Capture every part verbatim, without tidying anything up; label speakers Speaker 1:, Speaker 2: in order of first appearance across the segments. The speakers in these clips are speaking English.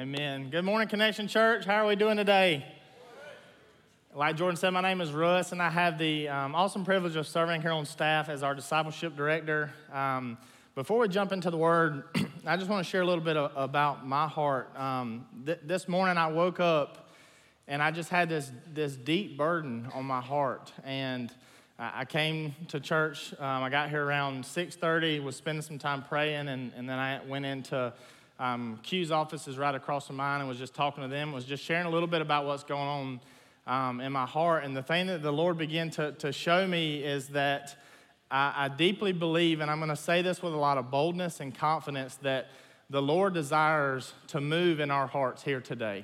Speaker 1: Amen. Good morning, Connection Church. How are we doing today? Like Jordan said, my name is Russ, and I have the um, awesome privilege of serving here on staff as our discipleship director. Um, before we jump into the Word, I just want to share a little bit of, about my heart. Um, th- this morning I woke up, and I just had this, this deep burden on my heart, and I, I came to church. Um, I got here around six thirty, was spending some time praying, and, and then I went into Um, Q's office is right across from mine, and was just talking to them, was just sharing a little bit about what's going on um, in my heart. And the thing that the Lord began to, to show me is that I, I deeply believe, and I'm going to say this with a lot of boldness and confidence, that the Lord desires to move in our hearts here today.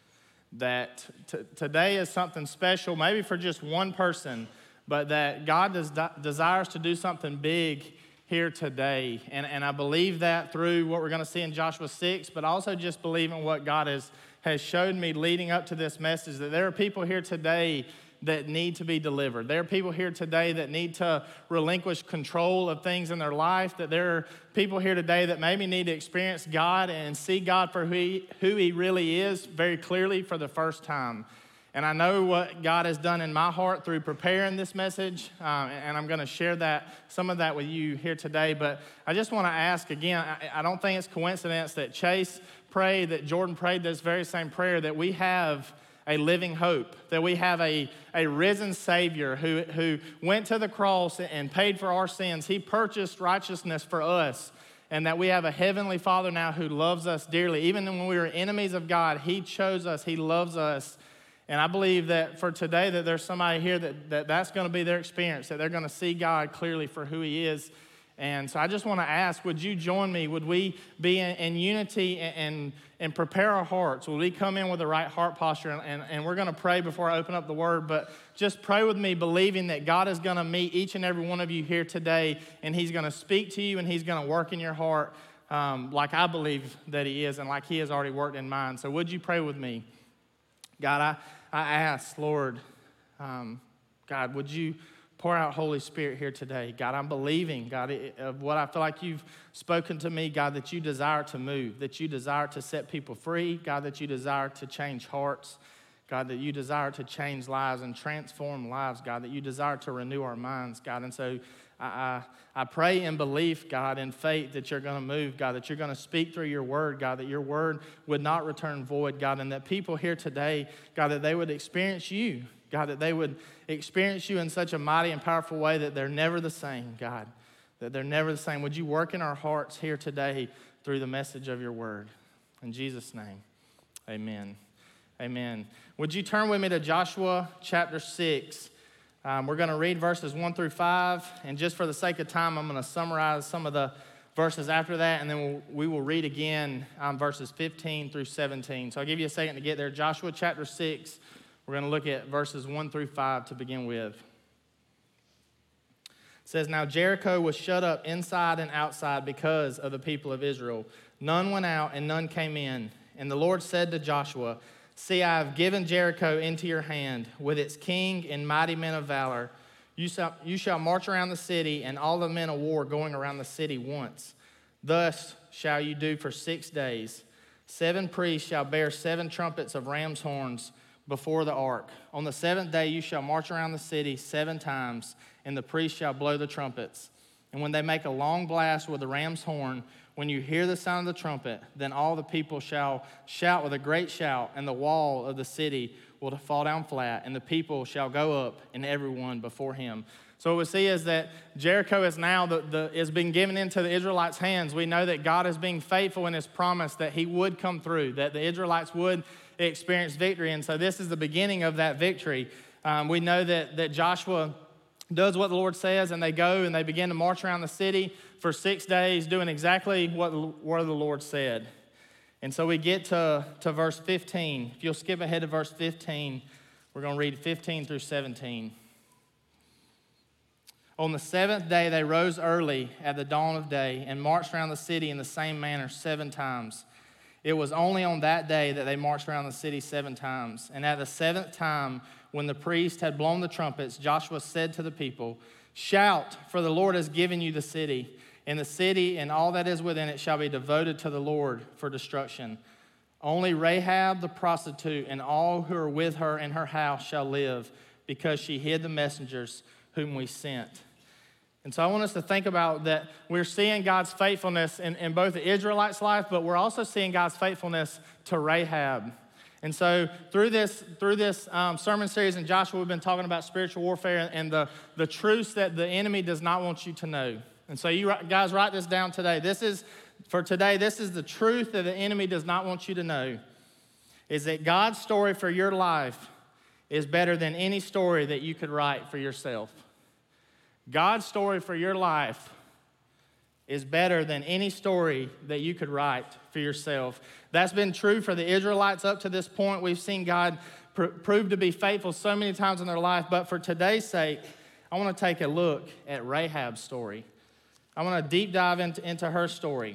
Speaker 1: That t- today is something special, maybe for just one person, but that God des- desires to do something big here today. And, and I believe that through what we're going to see in Joshua six, but also just believing what God has, has showed me leading up to this message, that there are people here today that need to be delivered. There are people here today that need to relinquish control of things in their life, that there are people here today that maybe need to experience God and see God for who he, who he really is very clearly for the first time. And I know what God has done in my heart through preparing this message, um, and I'm going to share that some of that with you here today. But I just want to ask again, I, I don't think it's coincidence that Chase prayed, that Jordan prayed this very same prayer, that we have a living hope, that we have a, a risen Savior who, who went to the cross and paid for our sins. He purchased righteousness for us, and that we have a heavenly Father now who loves us dearly. Even when we were enemies of God, He chose us, He loves us. And I believe that for today that there's somebody here that, that that's going to be their experience, that they're going to see God clearly for who He is. And so I just want to ask, would you join me? Would we be in, in unity and, and, and prepare our hearts? Will we come in with the right heart posture? And, and, and we're going to pray before I open up the Word, but just pray with me, believing that God is going to meet each and every one of you here today, and He's going to speak to you, and He's going to work in your heart um, like I believe that He is and like He has already worked in mine. So would you pray with me? God, I, I ask, Lord, um, God, would you pour out Holy Spirit here today? God, I'm believing, God, of what I feel like you've spoken to me, God, that you desire to move, that you desire to set people free, God, that you desire to change hearts, God, that you desire to change lives and transform lives, God, that you desire to renew our minds, God. And so I, I, I pray in belief, God, in faith that you're going to move, God, that you're going to speak through your word, God, that your word would not return void, God, and that people here today, God, that they would experience you, God, that they would experience you in such a mighty and powerful way that they're never the same, God, that they're never the same. Would you work in our hearts here today through the message of your word? In Jesus' name, amen. Amen. Would you turn with me to Joshua chapter six? Um, we're going to read verses one through five, and just for the sake of time, I'm going to summarize some of the verses after that, and then we'll, we will read again um, verses fifteen through seventeen. So I'll give you a second to get there. Joshua chapter six, we're going to look at verses one through five to begin with. It says, "Now Jericho was shut up inside and outside because of the people of Israel. None went out and none came in. And the Lord said to Joshua, 'See, I have given Jericho into your hand, with its king and mighty men of valor. You shall, you shall march around the city, and all the men of war going around the city once. Thus shall you do for six days. Seven priests shall bear seven trumpets of ram's horns before the ark. On the seventh day you shall march around the city seven times, and the priests shall blow the trumpets. And when they make a long blast with the ram's horn, when you hear the sound of the trumpet, then all the people shall shout with a great shout, and the wall of the city will fall down flat, and the people shall go up, and everyone before him.'" So what we see is that Jericho is now the, the is being given into the Israelites' hands. We know that God is being faithful in His promise that He would come through, that the Israelites would experience victory, and so this is the beginning of that victory. Um, we know that that Joshua does what the Lord says, and they go and they begin to march around the city for six days, doing exactly what, what the Lord said. And so we get to, to verse fifteen. If you'll skip ahead to verse fifteen, we're going to read fifteen through seventeen. "On the seventh day they rose early at the dawn of day and marched around the city in the same manner seven times. It was only on that day that they marched around the city seven times. And at the seventh time, when the priest had blown the trumpets, Joshua said to the people, 'Shout, for the Lord has given you the city, and the city and all that is within it shall be devoted to the Lord for destruction. Only Rahab the prostitute and all who are with her in her house shall live, because she hid the messengers whom we sent. And so I want us to think about that we're seeing God's faithfulness in, in both the Israelites' life, but we're also seeing God's faithfulness to Rahab. And so through this through this um, sermon series in Joshua, we've been talking about spiritual warfare and the, the truths that the enemy does not want you to know. And so you guys write this down today. This is, for today, this is the truth that the enemy does not want you to know, is that God's story for your life is better than any story that you could write for yourself. God's story for your life is better than any story that you could write for yourself. That's been true for the Israelites up to this point. We've seen God pr- prove to be faithful so many times in their life. But for today's sake, I want to take a look at Rahab's story. I want to deep dive into, into her story.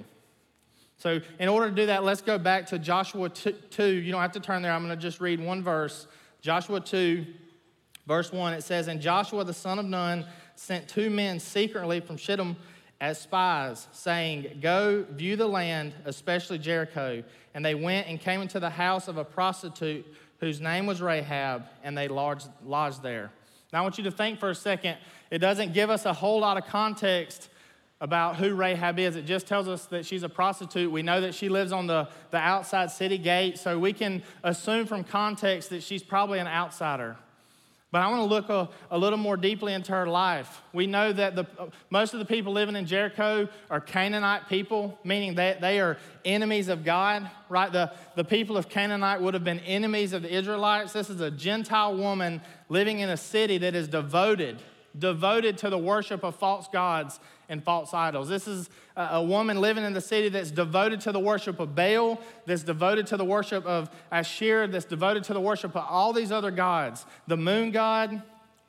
Speaker 1: So in order to do that, let's go back to Joshua two. You don't have to turn there. I'm going to just read one verse. Joshua two, verse one, it says, "And Joshua the son of Nun sent two men secretly from Shittim as spies, saying, 'Go view the land, especially Jericho.' And they went and came into the house of a prostitute whose name was Rahab, and they lodged, lodged there." Now I want you to think for a second. It doesn't give us a whole lot of context about who Rahab is. It just tells us that she's a prostitute. We know that she lives on the, the outside city gate, so we can assume from context that she's probably an outsider. But I want to look a, a little more deeply into her life. We know that the, most of the people living in Jericho are Canaanite people, meaning that they are enemies of God, right? The, the people of Canaanite would have been enemies of the Israelites. This is a Gentile woman living in a city that is devoted, devoted to the worship of false gods and false idols. This is a, a woman living in the city that's devoted to the worship of Baal, that's devoted to the worship of Asherah, that's devoted to the worship of all these other gods. The moon god,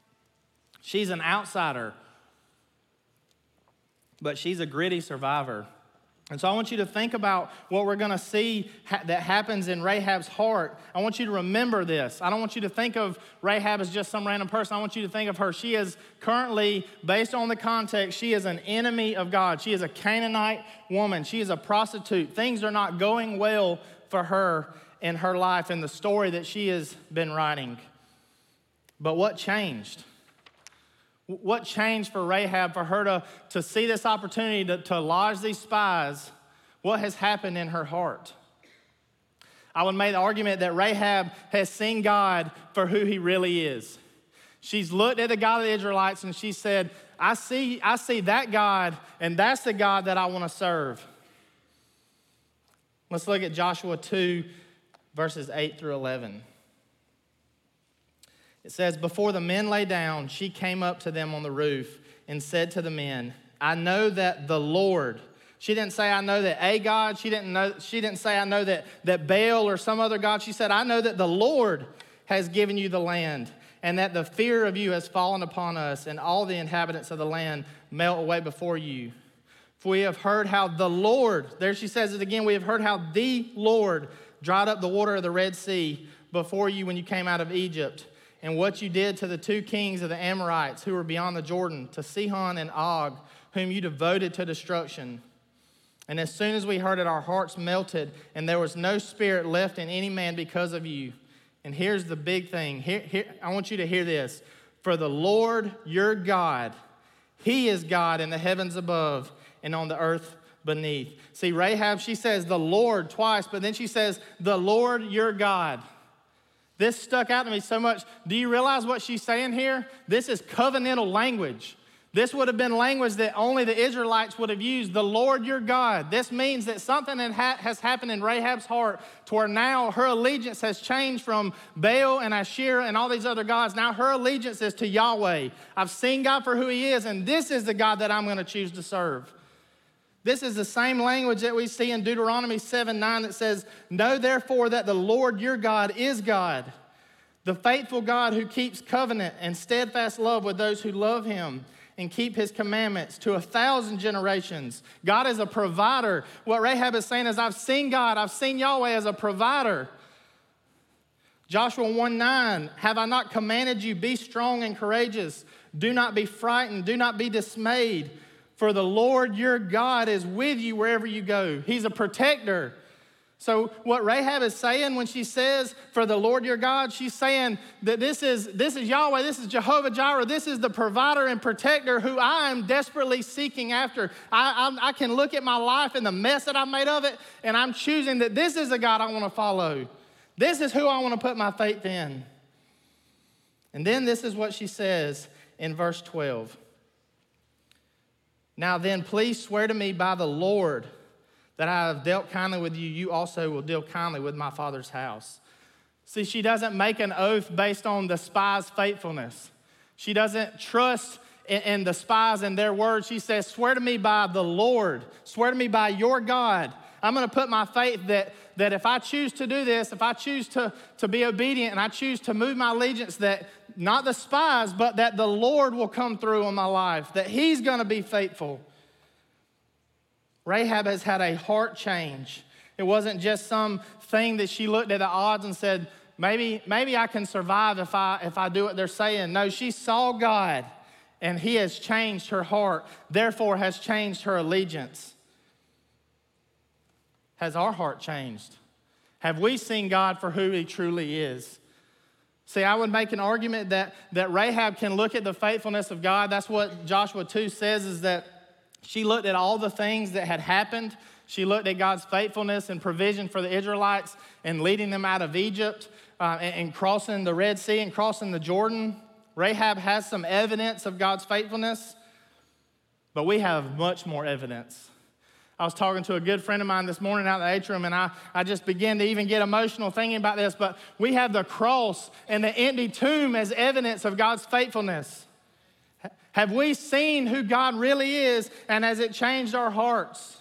Speaker 1: she's an outsider, but she's a gritty survivor. And so I want you to think about what we're going to see ha- that happens in Rahab's heart. I want you to remember this. I don't want you to think of Rahab as just some random person. I want you to think of her. She is currently, based on the context, she is an enemy of God. She is a Canaanite woman. She is a prostitute. Things are not going well for her in her life and the story that she has been writing. But what changed? What changed for Rahab, for her to, to see this opportunity to, to lodge these spies? What has happened in her heart? I would make the argument that Rahab has seen God for who he really is. She's looked at the God of the Israelites and she said, I see, I see that God, and that's the God that I want to serve. Let's look at Joshua two, verses eight through eleven. It says, "Before the men lay down, she came up to them on the roof and said to the men, 'I know that the Lord,'" she didn't say, "I know that a God." She didn't know, she didn't say, "I know that, that Baal or some other God." She said, "I know that the Lord has given you the land, and that the fear of you has fallen upon us, and all the inhabitants of the land melt away before you. For we have heard how the Lord," there she says it again, "we have heard how the Lord dried up the water of the Red Sea before you when you came out of Egypt, and what you did to the two kings of the Amorites who were beyond the Jordan, to Sihon and Og, whom you devoted to destruction. And as soon as we heard it, our hearts melted, and there was no spirit left in any man because of you." And here's the big thing. Here, here, I want you to hear this. "For the Lord your God, he is God in the heavens above and on the earth beneath." See, Rahab, she says the Lord twice, but then she says, "the Lord your God." This stuck out to me so much. Do you realize what she's saying here? This is covenantal language. This would have been language that only the Israelites would have used. The Lord your God. This means that something has happened in Rahab's heart to where now her allegiance has changed from Baal and Asherah and all these other gods. Now her allegiance is to Yahweh. I've seen God for who he is, and this is the God that I'm going to choose to serve. This is the same language that we see in Deuteronomy seven nine that says, "Know therefore that the Lord your God is God, the faithful God who keeps covenant and steadfast love with those who love him and keep his commandments to a thousand generations." God is a provider. What Rahab is saying is, I've seen God, I've seen Yahweh as a provider. Joshua one nine, "Have I not commanded you, be strong and courageous? Do not be frightened, do not be dismayed. For the Lord your God is with you wherever you go." He's a protector. So what Rahab is saying when she says, for the Lord your God, she's saying that this is, this is Yahweh, this is Jehovah Jireh, this is the provider and protector who I am desperately seeking after. I, I, I can look at my life and the mess that I've made of it, and I'm choosing that this is the God I want to follow. This is who I want to put my faith in. And then this is what she says in verse twelve. Now then, please swear to me by the Lord that I have dealt kindly with you, you also will deal kindly with my father's house. See, she doesn't make an oath based on the spy's faithfulness. She doesn't trust in, in the spies and their words. She says, swear to me by the Lord. Swear to me by your God. I'm going to put my faith that, that if I choose to do this, if I choose to, to be obedient and I choose to move my allegiance, that not the spies, but that the Lord will come through on my life, that he's going to be faithful. Rahab has had a heart change. It wasn't just some thing that she looked at the odds and said, maybe, maybe I can survive if I, if I do what they're saying. No, she saw God, and he has changed her heart, therefore has changed her allegiance. Has our heart changed? Have we seen God for who he truly is? See, I would make an argument that, that Rahab can look at the faithfulness of God. That's what Joshua two says, is that she looked at all the things that had happened. She looked at God's faithfulness and provision for the Israelites and leading them out of Egypt uh, and, and crossing the Red Sea and crossing the Jordan. Rahab has some evidence of God's faithfulness, but we have much more evidence. I was talking to a good friend of mine this morning out in the atrium, and I, I just began to even get emotional thinking about this, but we have the cross and the empty tomb as evidence of God's faithfulness. Have we seen who God really is, and has it changed our hearts?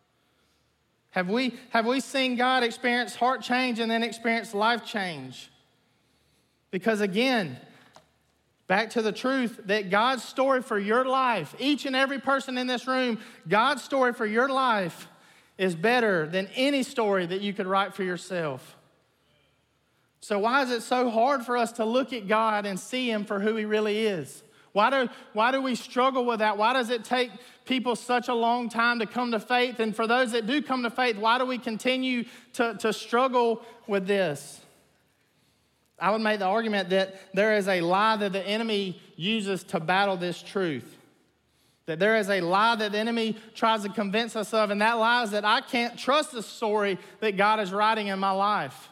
Speaker 1: Have we, have we seen God experience heart change and then experience life change? Because again, back to the truth that God's story for your life, each and every person in this room, God's story for your life is better than any story that you could write for yourself. So why is it so hard for us to look at God and see him for who he really is? Why do, why do we struggle with that? Why does it take people such a long time to come to faith? And for those that do come to faith, why do we continue to, to struggle with this? I would make the argument that there is a lie that the enemy uses to battle this truth. That there is a lie that the enemy tries to convince us of, and that lie is that I can't trust the story that God is writing in my life.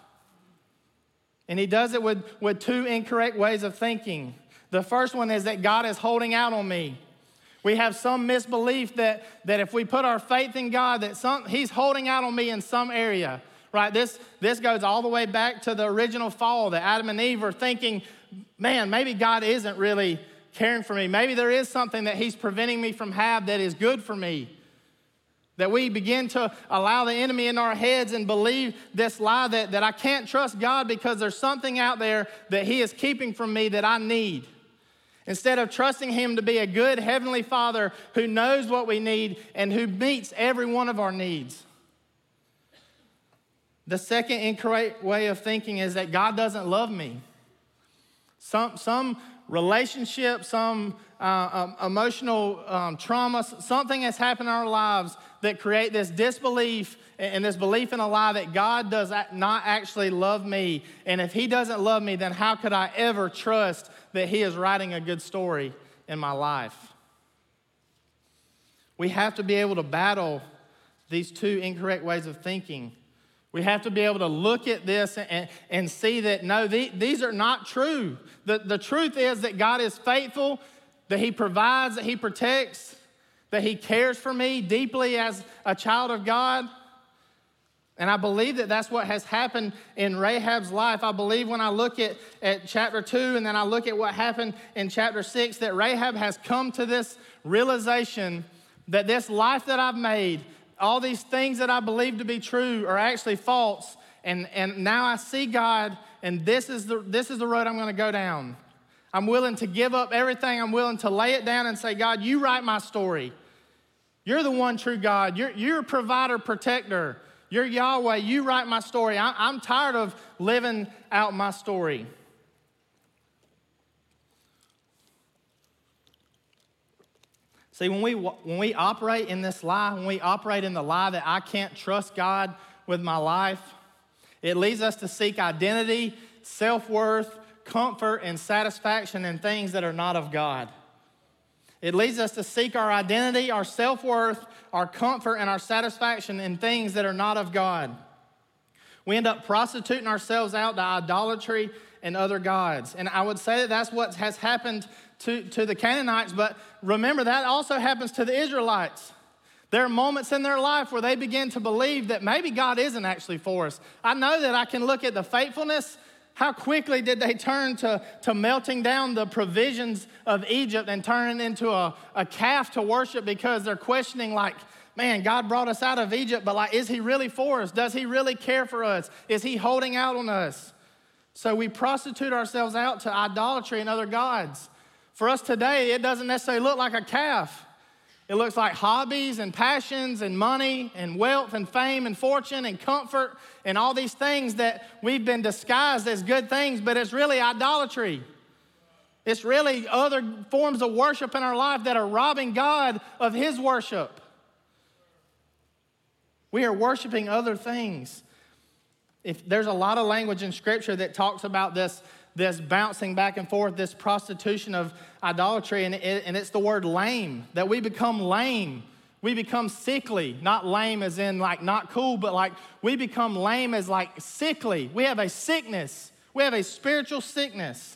Speaker 1: And he does it with, with two incorrect ways of thinking. The first one is that God is holding out on me. We have some misbelief that, that if we put our faith in God, that some, he's holding out on me in some area, right? This, this goes all the way back to the original fall, that Adam and Eve are thinking, man, maybe God isn't really caring for me. Maybe there is something that he's preventing me from having that is good for me. That we begin to allow the enemy in our heads and believe this lie that, that I can't trust God because there's something out there that he is keeping from me that I need. Instead of trusting him to be a good heavenly Father who knows what we need and who meets every one of our needs. The second incorrect way of thinking is that God doesn't love me. Some, some relationship, some uh, um, emotional um, trauma, something has happened in our lives that create this disbelief and this belief in a lie that God does not actually love me. And if he doesn't love me, then how could I ever trust that he is writing a good story in my life? We have to be able to battle these two incorrect ways of thinking. We have to be able to look at this and, and see that, no, the, these are not true. The, the truth is that God is faithful, that he provides, that he protects, that he cares for me deeply as a child of God. And I believe that that's what has happened in Rahab's life. I believe when I look at, at chapter two and then I look at what happened in chapter six, that Rahab has come to this realization that this life that I've made, all these things that I believe to be true are actually false. And, and now I see God, and this is the, this is the road I'm going to go down. I'm willing to give up everything. I'm willing to lay it down and say, God, you write my story. You're the one true God. You're, you're a provider, protector. You're Yahweh. You write my story. I, I'm tired of living out my story. See, when we, when we operate in this lie, when we operate in the lie that I can't trust God with my life. It leads us to seek identity, self-worth, comfort, and satisfaction in things that are not of God. It leads us to seek our identity, our self-worth, our comfort, and our satisfaction in things that are not of God. We end up prostituting ourselves out to idolatry and other gods. And I would say that that's what has happened to, to the Canaanites, but remember that also happens to the Israelites. There are moments in their life where they begin to believe that maybe God isn't actually for us. I know that I can look at the faithfulness. How quickly did they turn to, to melting down the provisions of Egypt and turning into a, a calf to worship because they're questioning like, man, God brought us out of Egypt, but like, is he really for us? Does he really care for us? Is he holding out on us? So we prostitute ourselves out to idolatry and other gods. For us today, it doesn't necessarily look like a calf. It looks like hobbies and passions and money and wealth and fame and fortune and comfort and all these things that we've been disguised as good things, but it's really idolatry. It's really other forms of worship in our life that are robbing God of his worship. We are worshiping other things. If there's a lot of language in Scripture that talks about this, this bouncing back and forth, this prostitution of idolatry, and, it, and it's the word lame, that we become lame. We become sickly, not lame as in like not cool, but like we become lame as like sickly. We have a sickness. We have a spiritual sickness.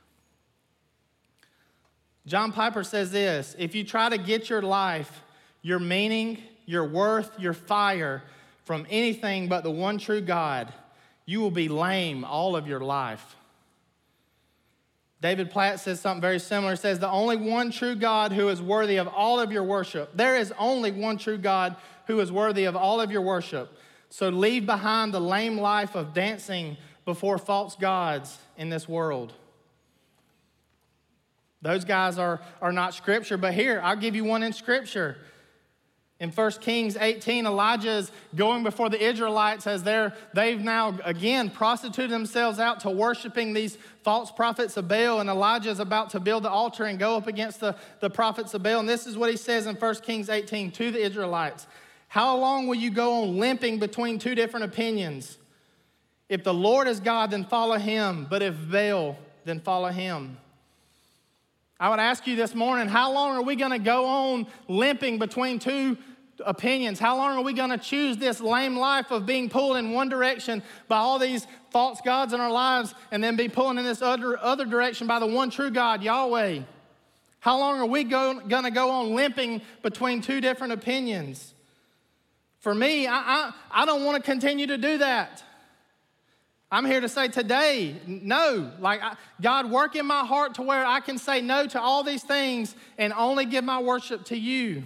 Speaker 1: John Piper says this: if you try to get your life, your meaning, your worth, your fire from anything but the one true God, you will be lame all of your life. David Platt says something very similar. He says, the only one true God who is worthy of all of your worship. There is only one true God who is worthy of all of your worship. So leave behind the lame life of dancing before false gods in this world. Those guys are, are not Scripture, but here, I'll give you one in Scripture. In First Kings eighteen, Elijah is going before the Israelites as they're, they've now, again, prostituted themselves out to worshiping these false prophets of Baal, and Elijah is about to build the altar and go up against the, the prophets of Baal. And this is what he says in First Kings eighteen to the Israelites. How long will you go on limping between two different opinions? If the Lord is God, then follow him, but if Baal, then follow him. I would ask you this morning, how long are we going to go on limping between two opinions? How long are we going to choose this lame life of being pulled in one direction by all these false gods in our lives and then be pulling in this other, other direction by the one true God, Yahweh? How long are we going to go on limping between two different opinions? For me, I, I, I don't want to continue to do that. I'm here to say today, no. Like I, God, work in my heart to where I can say no to all these things and only give my worship to you.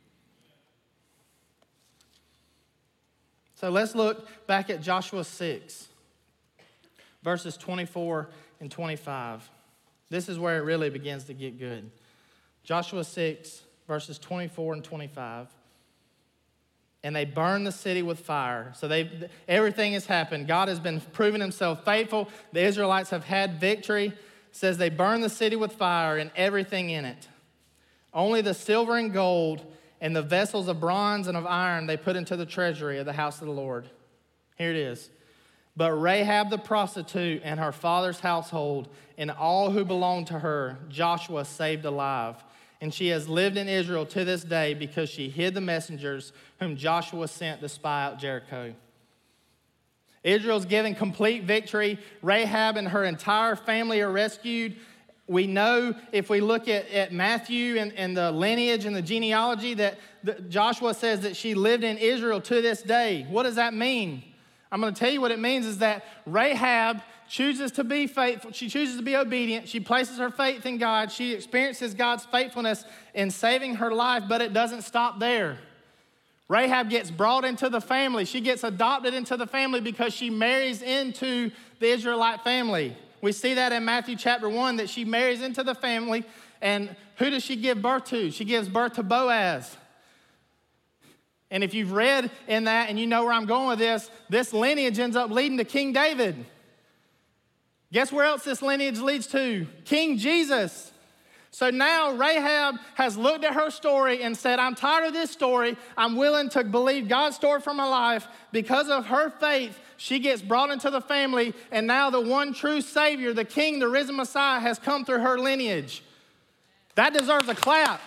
Speaker 1: So let's look back at Joshua six, verses twenty-four and twenty-five. This is where it really begins to get good. Joshua six, verses twenty-four and twenty-five. And they burned the city with fire. So they everything has happened. God has been proving himself faithful. The Israelites have had victory. It says they burned the city with fire and everything in it. Only the silver and gold and the vessels of bronze and of iron they put into the treasury of the house of the Lord. Here it is. But Rahab the prostitute and her father's household and all who belonged to her, Joshua saved alive. And she has lived in Israel to this day because she hid the messengers whom Joshua sent to spy out Jericho. Israel's given complete victory. Rahab and her entire family are rescued. We know if we look at, at Matthew and, and the lineage and the genealogy that the, Joshua says that she lived in Israel to this day. What does that mean? I'm going to tell you what it means is that Rahab chooses to be faithful. She chooses to be obedient. She places her faith in God. She experiences God's faithfulness in saving her life, but it doesn't stop there. Rahab gets brought into the family. She gets adopted into the family because she marries into the Israelite family. We see that in Matthew chapter one, that she marries into the family. And who does she give birth to? She gives birth to Boaz. And if you've read in that and you know where I'm going with this, this lineage ends up leading to King David. Guess where else this lineage leads to? King Jesus. So now Rahab has looked at her story and said, I'm tired of this story. I'm willing to believe God's story for my life. Because of her faith, she gets brought into the family, and now the one true Savior, the King, the risen Messiah, has come through her lineage. That deserves a clap.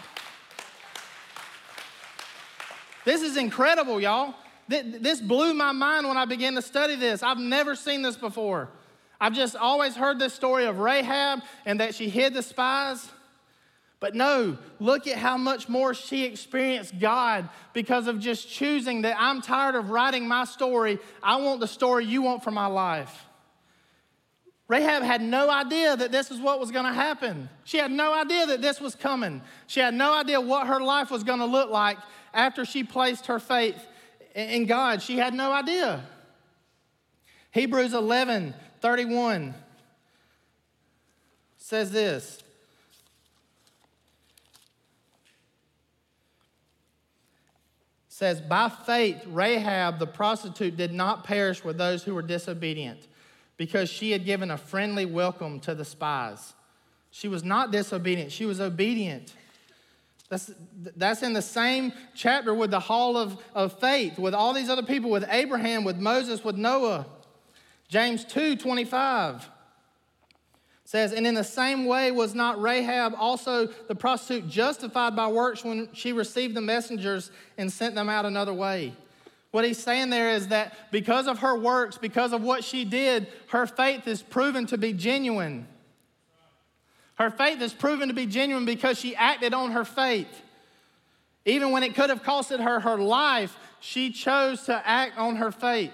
Speaker 1: This is incredible, y'all. This blew my mind when I began to study this. I've never seen this before. I've just always heard this story of Rahab and that she hid the spies. But no, look at how much more she experienced God because of just choosing that I'm tired of writing my story. I want the story you want for my life. Rahab had no idea that this is what was going to happen. She had no idea that this was coming. She had no idea what her life was going to look like after she placed her faith in God. She had no idea. Hebrews eleven thirty-one says this. Says, by faith, Rahab the prostitute did not perish with those who were disobedient, because she had given a friendly welcome to the spies. She was not disobedient, she was obedient. That's, that's in the same chapter with the hall of, of faith, with all these other people, with Abraham, with Moses, with Noah. James two twenty-five says, and in the same way was not Rahab also the prostitute justified by works when she received the messengers and sent them out another way? What he's saying there is that because of her works, because of what she did, her faith is proven to be genuine. Her faith is proven to be genuine because she acted on her faith. Even when it could have costed her her life, she chose to act on her faith.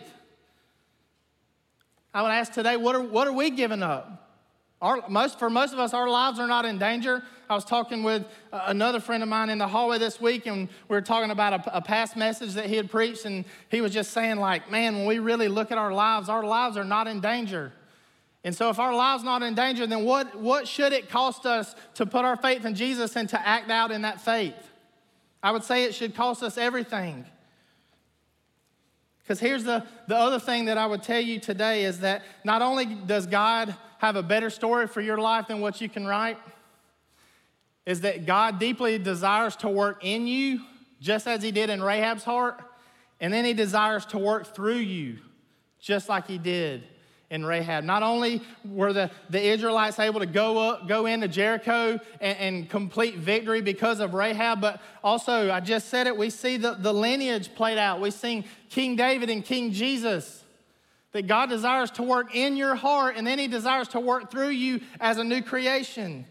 Speaker 1: I would ask today, what are, what are we giving up? Our, most, for most of us, our lives are not in danger. I was talking with another friend of mine in the hallway this week, and we were talking about a, a past message that he had preached, and he was just saying, like, man, when we really look at our lives, our lives are not in danger. And so if our lives not in danger, then what, what should it cost us to put our faith in Jesus and to act out in that faith? I would say it should cost us everything. Because here's the, the other thing that I would tell you today is that not only does God have a better story for your life than what you can write, is that God deeply desires to work in you, just as he did in Rahab's heart, and then he desires to work through you, just like he did in Rahab. Not only were the, the Israelites able to go up, go into Jericho and, and complete victory because of Rahab, but also, I just said it, we see the, the lineage played out. We see King David and King Jesus. That God desires to work in your heart, and then he desires to work through you as a new creation.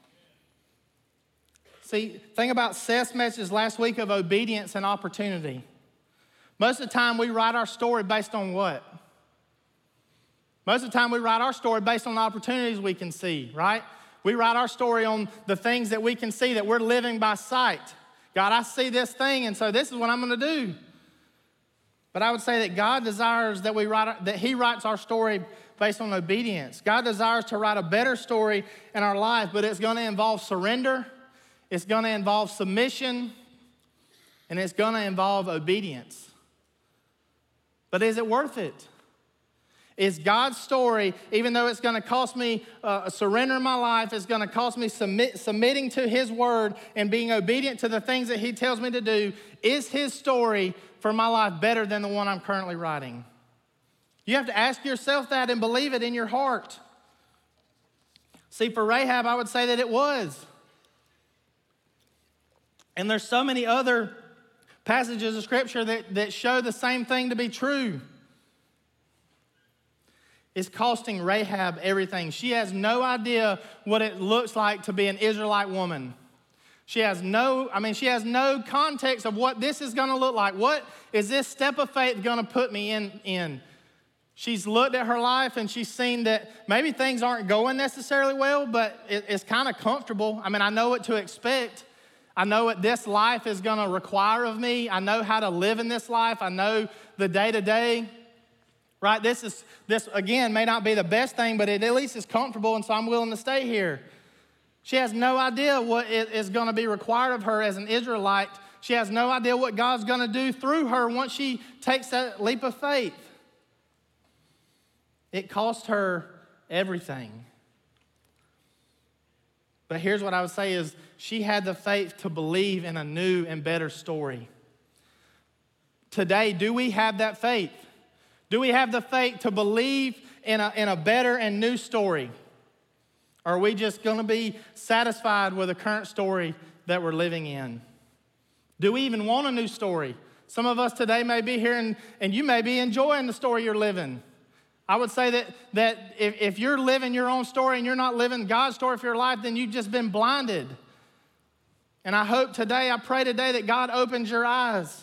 Speaker 1: See, think about Seth's message last week of obedience and opportunity. Most of the time we write our story based on what? Most of the time we write our story based on the opportunities we can see, right? We write our story on the things that we can see, that we're living by sight. God, I see this thing, and so this is what I'm going to do. But I would say that God desires that we write, that he writes our story based on obedience. God desires to write a better story in our life, but it's going to involve surrender, it's going to involve submission, and it's going to involve obedience. But is it worth it? Is God's story, even though it's going to cost me uh, a surrender in my life, it's going to cost me submit, submitting to his word and being obedient to the things that he tells me to do, is his story for my life better than the one I'm currently writing? You have to ask yourself that and believe it in your heart. See, for Rahab, I would say that it was. And there's so many other passages of Scripture that, that show the same thing to be true. It's costing Rahab everything. She has no idea what it looks like to be an Israelite woman. She has no, I mean, she has no context of what this is going to look like. What is this step of faith going to put me in, in? She's looked at her life and she's seen that maybe things aren't going necessarily well, but it, it's kind of comfortable. I mean, I know what to expect. I know what this life is going to require of me. I know how to live in this life. I know the day-to-day. Right, this is this again may not be the best thing, but it at least is comfortable, and so I'm willing to stay here. She has no idea what is going to be required of her as an Israelite. She has no idea what God's going to do through her once she takes that leap of faith. It cost her everything. But here's what I would say is she had the faith to believe in a new and better story. Today, do we have that faith? Do we have the faith to believe in a, in a better and new story? Or are we just going to be satisfied with the current story that we're living in? Do we even want a new story? Some of us today may be here and, and you may be enjoying the story you're living. I would say that, that if, if you're living your own story and you're not living God's story for your life, then you've just been blinded. And I hope today, I pray today that God opens your eyes.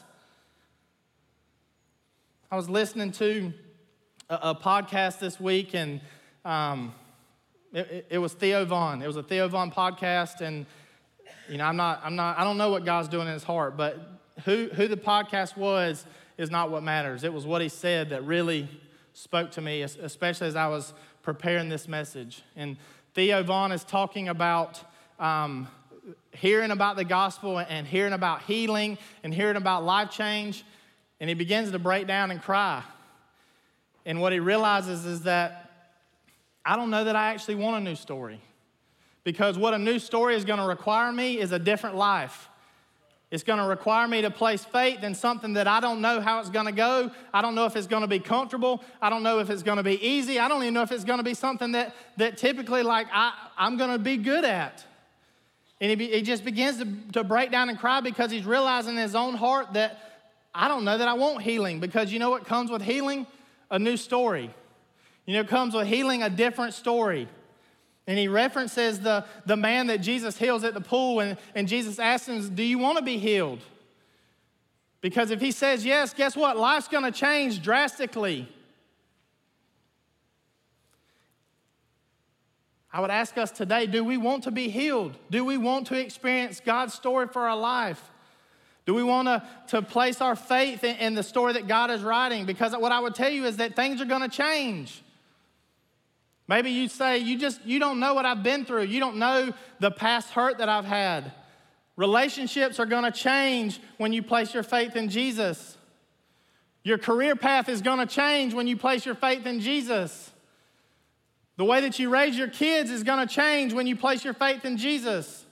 Speaker 1: I was listening to a, a podcast this week, and um, it, it, it was Theo Vaughn. It was a Theo Vaughn podcast, and you know, I'm not, I'm not, I don't know what God's doing in his heart, but who who the podcast was is not what matters. It was what he said that really spoke to me, especially as I was preparing this message. And Theo Vaughn is talking about um, hearing about the gospel and hearing about healing and hearing about life change. And he begins to break down and cry. And what he realizes is that I don't know that I actually want a new story. Because what a new story is going to require me is a different life. It's going to require me to place faith in something that I don't know how it's going to go. I don't know if it's going to be comfortable. I don't know if it's going to be easy. I don't even know if it's going to be something that, that typically like I, I'm going to be good at. And he, be, he just begins to, to break down and cry because he's realizing in his own heart that I don't know that I want healing, because you know what comes with healing? A new story. You know, it comes with healing a different story. And he references the, the man that Jesus heals at the pool, and, and Jesus asks him, do you want to be healed? Because if he says yes, guess what? Life's going to change drastically. I would ask us today, do we want to be healed? Do we want to experience God's story for our life? Do we want to, to place our faith in, in the story that God is writing? Because what I would tell you is that things are going to change. Maybe you say, you just, you don't know what I've been through. You don't know the past hurt that I've had. Relationships are going to change when you place your faith in Jesus. Your career path is going to change when you place your faith in Jesus. The way that you raise your kids is going to change when you place your faith in Jesus.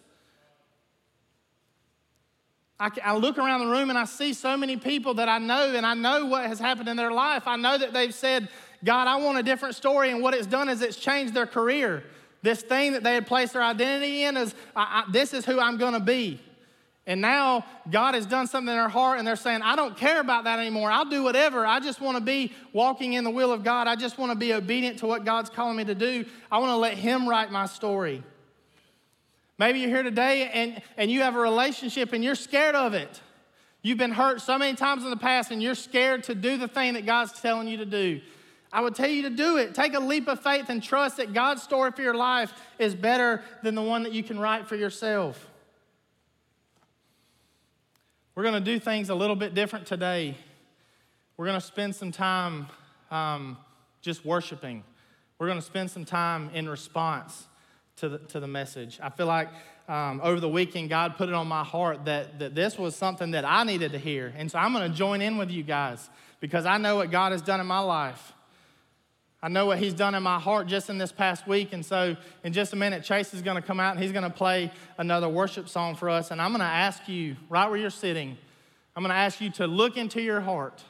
Speaker 1: I, I look around the room and I see so many people that I know, and I know what has happened in their life. I know that they've said, God, I want a different story, and what it's done is it's changed their career. This thing that they had placed their identity in is, I, I, this is who I'm going to be. And now God has done something in their heart, and they're saying, I don't care about that anymore. I'll do whatever. I just want to be walking in the will of God. I just want to be obedient to what God's calling me to do. I want to let him write my story. Maybe you're here today and, and you have a relationship and you're scared of it. You've been hurt so many times in the past and you're scared to do the thing that God's telling you to do. I would tell you to do it. Take a leap of faith and trust that God's story for your life is better than the one that you can write for yourself. We're going to do things a little bit different today. We're going to spend some time um, just worshiping. We're going to spend some time in response to the, to the message. I feel like um, over the weekend, God put it on my heart that, that this was something that I needed to hear. And so I'm going to join in with you guys because I know what God has done in my life. I know what he's done in my heart just in this past week. And so in just a minute, Chase is going to come out and he's going to play another worship song for us. And I'm going to ask you, right where you're sitting, I'm going to ask you to look into your heart.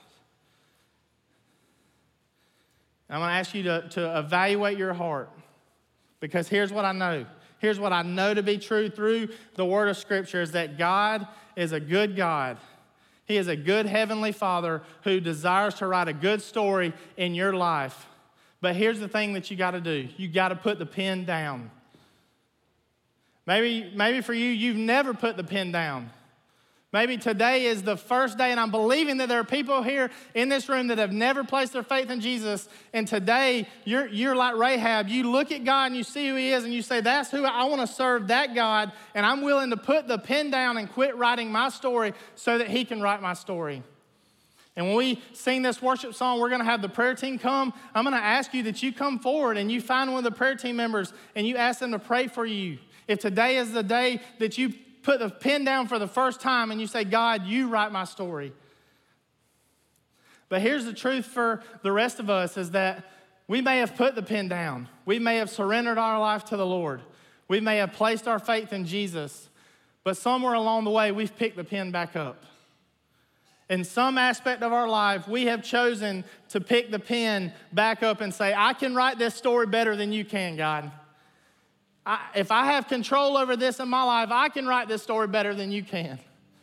Speaker 1: I'm going to ask you to, to evaluate your heart. Because here's what I know. Here's what I know to be true through the word of Scripture is that God is a good God. He is a good heavenly Father who desires to write a good story in your life. But here's the thing that you got to do. You got to put the pen down. Maybe, maybe for you, you've never put the pen down. Maybe today is the first day, and I'm believing that there are people here in this room that have never placed their faith in Jesus, and today you're, you're like Rahab. You look at God and you see who he is, and you say, that's who I want to serve, that God, and I'm willing to put the pen down and quit writing my story so that he can write my story. And when we sing this worship song, we're going to have the prayer team come. I'm going to ask you that you come forward and you find one of the prayer team members and you ask them to pray for you. If today is the day that you put the pen down for the first time and you say, God, you write my story. But here's the truth for the rest of us is that we may have put the pen down. We may have surrendered our life to the Lord. We may have placed our faith in Jesus, but somewhere along the way, we've picked the pen back up. In some aspect of our life, we have chosen to pick the pen back up and say, I can write this story better than you can, God. I, if I have control over this in my life, I can write this story better than you can.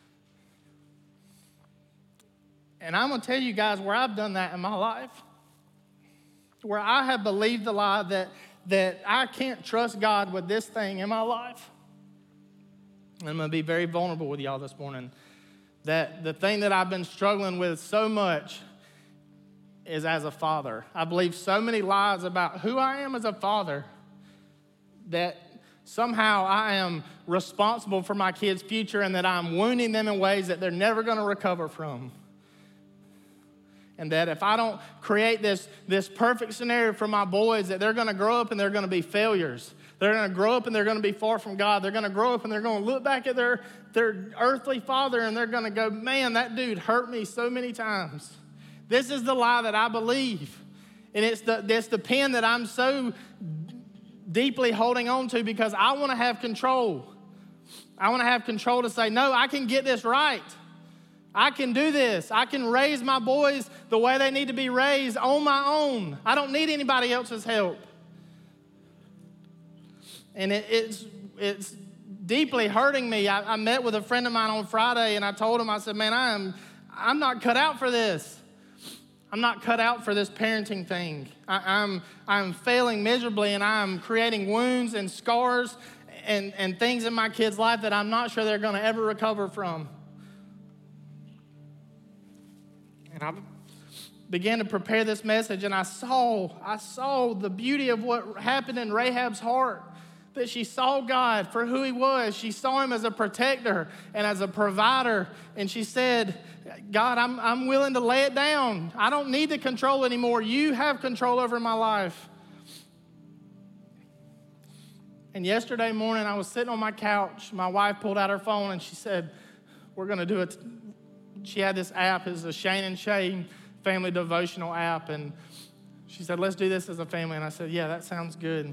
Speaker 1: And I'm going to tell you guys where I've done that in my life, where I have believed the lie that, that I can't trust God with this thing in my life. And I'm going to be very vulnerable with y'all this morning. That the thing that I've been struggling with so much is as a father. I believe so many lies about who I am as a father that somehow I am responsible for my kids' future and that I'm wounding them in ways that they're never going to recover from. And that if I don't create this, this perfect scenario for my boys, that they're going to grow up and they're going to be failures. They're going to grow up and they're going to be far from God. They're going to grow up and they're going to look back at their, their earthly father and they're going to go, man, that dude hurt me so many times. This is the lie that I believe. And it's the, it's the pen that I'm so deeply holding on to because I want to have control. I want to have control to say, no, I can get this right. I can do this. I can raise my boys the way they need to be raised on my own. I don't need anybody else's help. And it, it's, it's deeply hurting me. I, I met with a friend of mine on Friday, and I told him, I said, man, I am, I'm not cut out for this. I'm not cut out for this parenting thing. I, I'm, I'm failing miserably, and I'm creating wounds and scars and, and things in my kids' life that I'm not sure they're going to ever recover from. And I began to prepare this message, and I saw, I saw the beauty of what happened in Rahab's heart. That she saw God for who he was. She saw him as a protector and as a provider. And she said, God, I'm, I'm willing to lay it down. I don't need the control anymore. You have control over my life. And yesterday morning, I was sitting on my couch. My wife pulled out her phone and she said, we're going to do it. She had this app. It's a Shane and Shane family devotional app. And she said, let's do this as a family. And I said, yeah, that sounds good.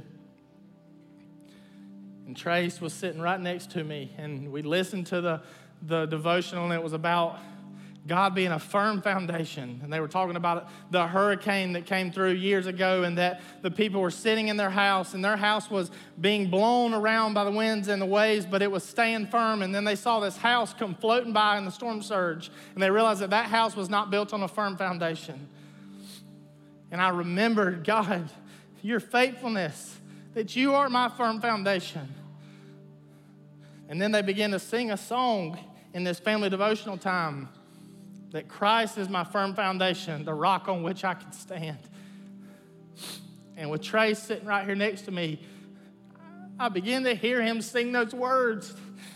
Speaker 1: And Trace was sitting right next to me, and we listened to the, the devotional, and it was about God being a firm foundation. And they were talking about the hurricane that came through years ago, and that the people were sitting in their house, and their house was being blown around by the winds and the waves, but it was staying firm. And then they saw this house come floating by in the storm surge, and they realized that that house was not built on a firm foundation. And I remembered, God, your faithfulness, that you are my firm foundation. And then they began to sing a song in this family devotional time, that Christ is my firm foundation, the rock on which I can stand. And with Trace sitting right here next to me, I began to hear him sing those words.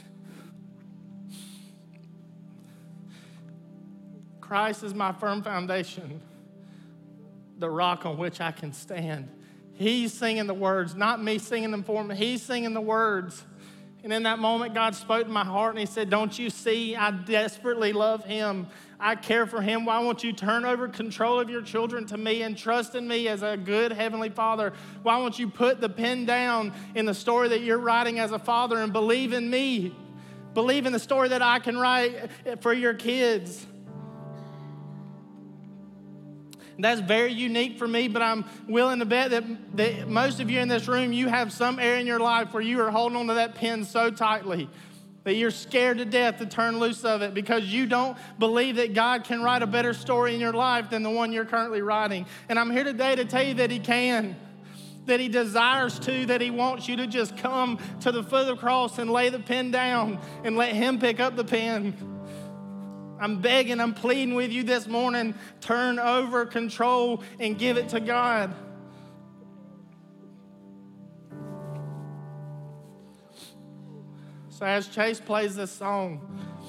Speaker 1: Christ is my firm foundation, the rock on which I can stand. He's singing the words, not me singing them for him. He's singing the words. And in that moment, God spoke to my heart and he said, don't you see, I desperately love him. I care for him. Why won't you turn over control of your children to me and trust in me as a good heavenly father? Why won't you put the pen down in the story that you're writing as a father and believe in me? Believe in the story that I can write for your kids. That's very unique for me, but I'm willing to bet that, that most of you in this room, you have some area in your life where you are holding on to that pen so tightly that you're scared to death to turn loose of it because you don't believe that God can write a better story in your life than the one you're currently writing. And I'm here today to tell you that he can, that he desires to, that he wants you to just come to the foot of the cross and lay the pen down and let him pick up the pen. I'm begging, I'm pleading with you this morning, turn over control and give it to God. So as Chase plays this song,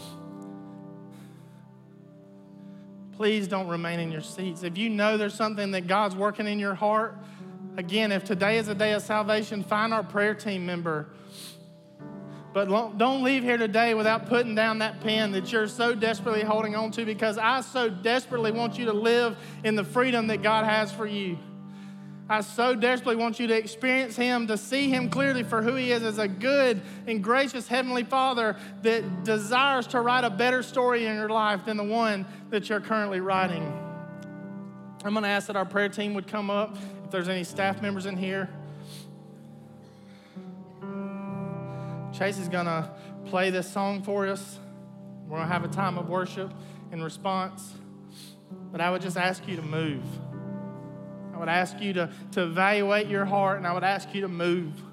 Speaker 1: please don't remain in your seats. If you know there's something that God's working in your heart, again, if today is a day of salvation, find our prayer team member. But don't leave here today without putting down that pen that you're so desperately holding on to, because I so desperately want you to live in the freedom that God has for you. I so desperately want you to experience him, to see him clearly for who he is as a good and gracious Heavenly Father that desires to write a better story in your life than the one that you're currently writing. I'm going to ask that our prayer team would come up. If there's any staff members in here. Chase is going to play this song for us. We're going to have a time of worship in response. But I would just ask you to move. I would ask you to, to evaluate your heart, and I would ask you to move.